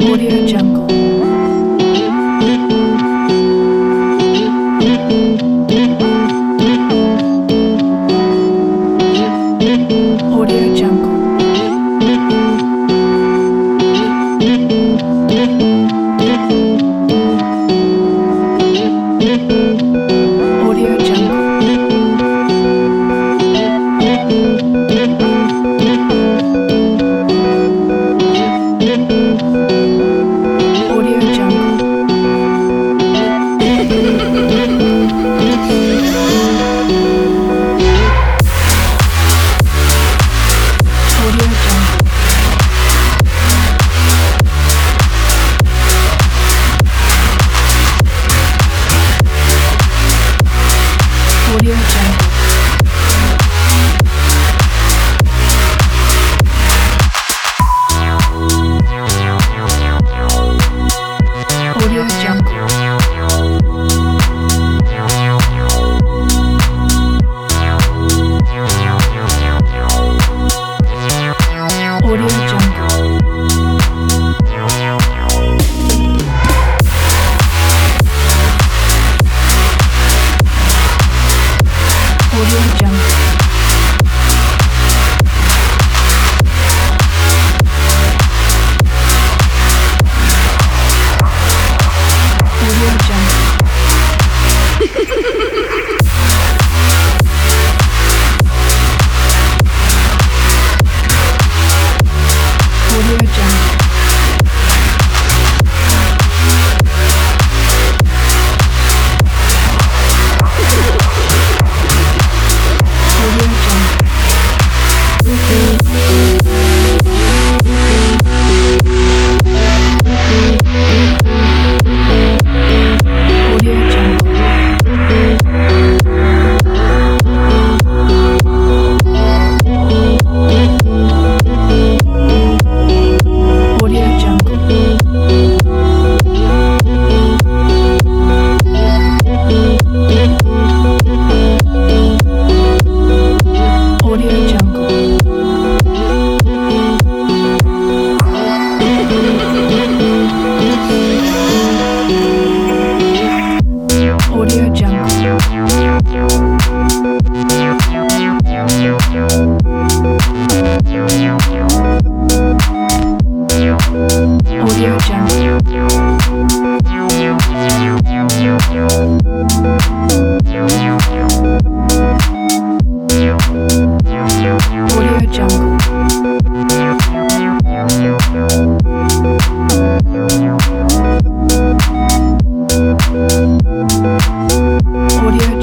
Audio Jungle. Audio Jungle. Audio Jungle. Audio Jungle. Audio Jungle. Audio Jungle. Audio Jungle. Audio Jungle. Audio Jungle. Audio Jungle. Audio Jungle. Audio Jungle. Audio Jungle. Audio Jungle. Audio Jungle. Audio Jungle. Audio Jungle. Audio Jungle. Audio